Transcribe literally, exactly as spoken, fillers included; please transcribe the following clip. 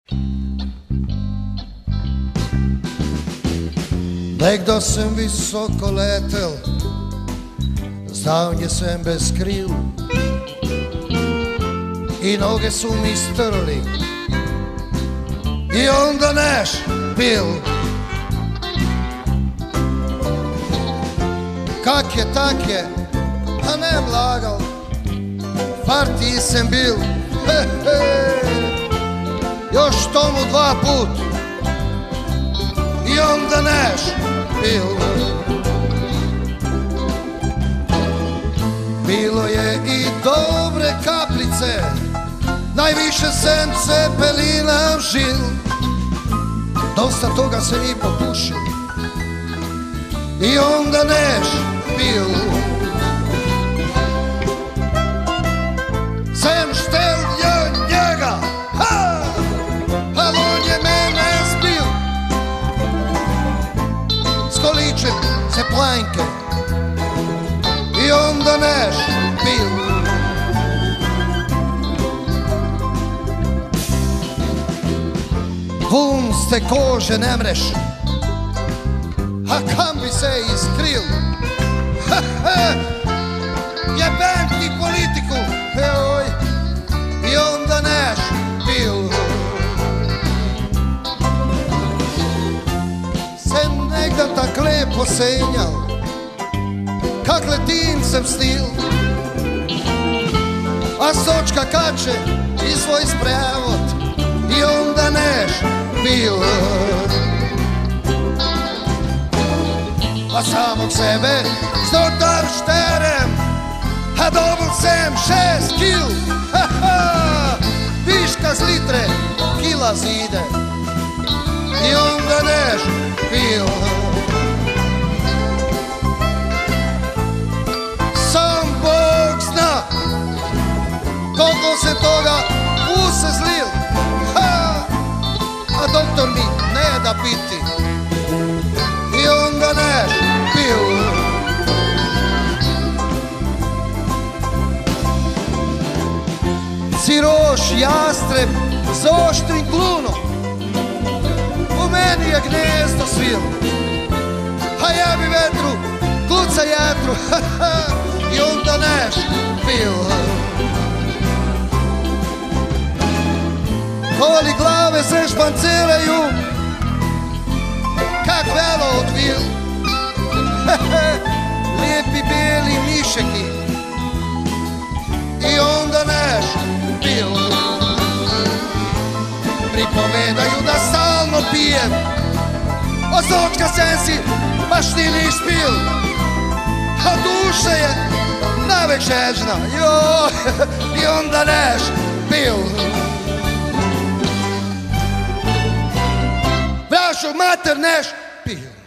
Negdje sem visoko letel, zdavnje sem bez kril i noge su mi strli i onda neš bil. Kak je, tak je, a nem lagal, partiji sem bil, he he, još tomu dva put i onda neš bil. Bilo je i dobre kaplice, najviše sem cepelina žil, dosta toga se i popušil i onda neš bil. Sem štel je njega, ha, al on je mene zbil. Skoličem se planjke i onda neš bil. Pun ste kože ne mreš, a kam bi se iskril? Ha, ha, jebem ti politiku, eoj, i onda neš bil. Sem negda tak lepo senjal, kak letim sem stil, a sočka kače i svoj sprevod i onda neš bil. A samog sebe zdotar šterem, a dobul sem šest kil, ha ha, viška z litre kila zide i onda neš bil. Sam Bog zna koliko se toga use zlil, ha, a doktor mi ne da piti i onda neš bil. Siroš jastreb s oštrim klunom u meni je gnezdo svil, a jebi vetru, kuca jetru, ha ha, i onda neš bil. Koli glave se španceraju kak velo od vil, he he, lijepi beli mišeki i onda neš bil. Pripovedaju da stalno pijem, a sočka sem si baš ti niš pil, a duša je navek žežna, joj, i onda neš bil. Brašo mater neš pil.